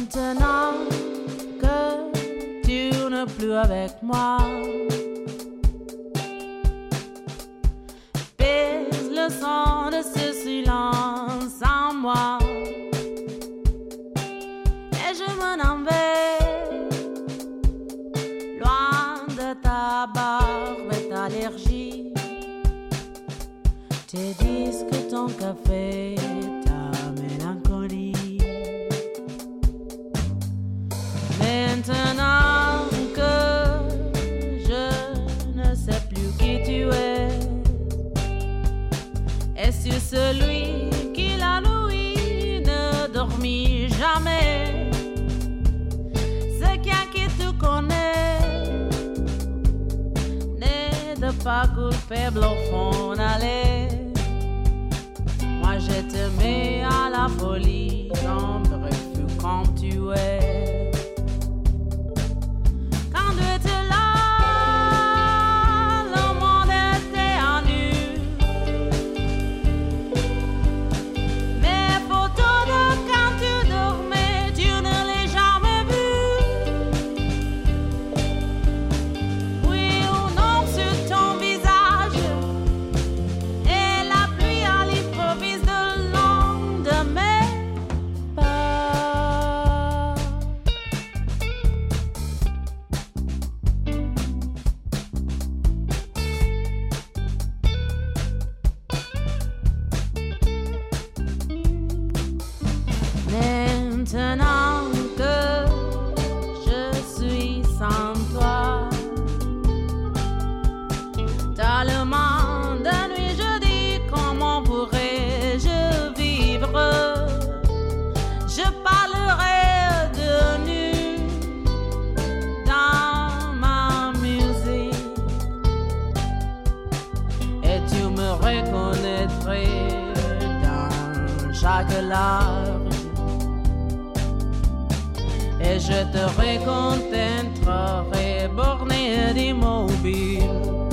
Maintenant que tu n'es plus avec moi, pèse le sang de ce silence en moi et je m'en vais loin de ta barbe et ta allergie. Tes disques, ton café, ta mélancolie. Maintenant que je ne sais plus qui tu es, es-tu celui qui la nuit ne dormit jamais? Ce qui te connaît n'est de pas coupable au fond d'aller. Moi je te mets à la folie, non bref comme tu es. Quand tu étais là, le monde était en nu. Mes photos de quand tu dormais, tu ne les jamais vues. Oui ou non sur ton visage, et la pluie à l'improvise de lendemain. Maintenant que je suis sans toi, tellement de nuit je dis comment pourrais-je vivre. Je parlerai de nu dans ma musique et tu me reconnaîtrais dans chaque larme. Et je te récontenterai borné d'immobile.